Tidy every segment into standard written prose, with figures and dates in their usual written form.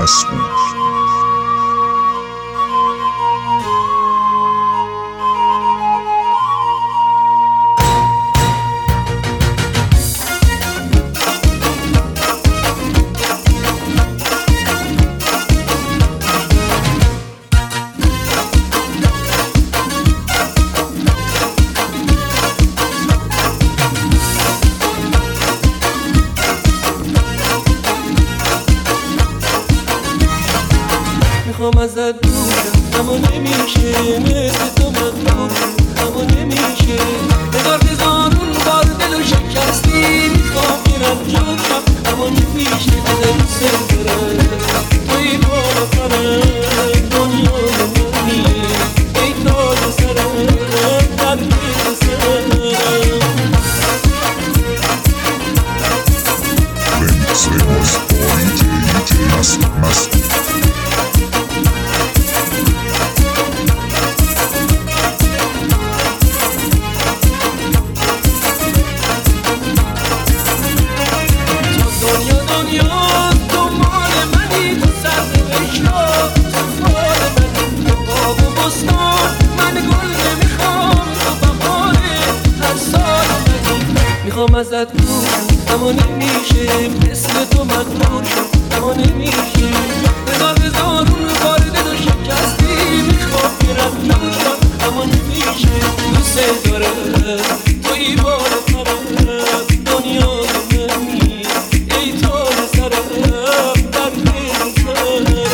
مسعود. میخوام ازت دورم اما نمیشه، مثل تو مغرورم اما نمیشه. هزار هزارون بار دل و شکستی، میخوام میرم جوشم اما نمیشه. دلم سفره توی بالا سرم، دنیای منی ای تاج سرم، در دل سرم. Remixes by DJ Mas'ud. میخوام ازت دورم اما نمیشه، مثل تو مغرور شم اما نمیشه. هزار هزارون بار دل و شکستی، میخوام برم جوشم اما نمیشه. دوست دارم توی بالا سرم، دنیای منی ای تاج سرم، در دل سرم.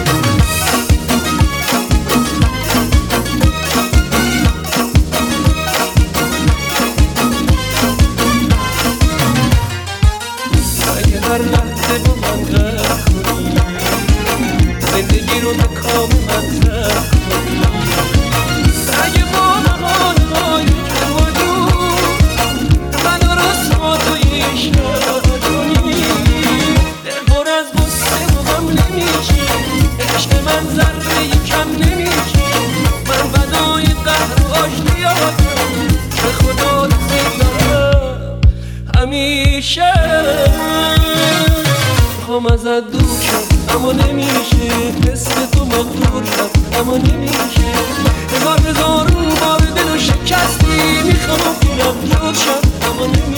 هر لحظه با من غرق کنی، زندگی رو به کام من زرق کنی. اگه با بهانه‌های جرم و جور منو رسوا توی عشق کنی، دل پر از غصه و غم نمیشه، عشق من ذره کم نمیشه. من فدای قهر و آشتیاتم، به خدا دوست دارم همیشه. میخوام ازت دور شم اما نمیشه، مثل تو مغرور شم اما نمیشه. هزار هزارون بار دل و شکستی، میخوام گیرم جور شم اما نمیشه.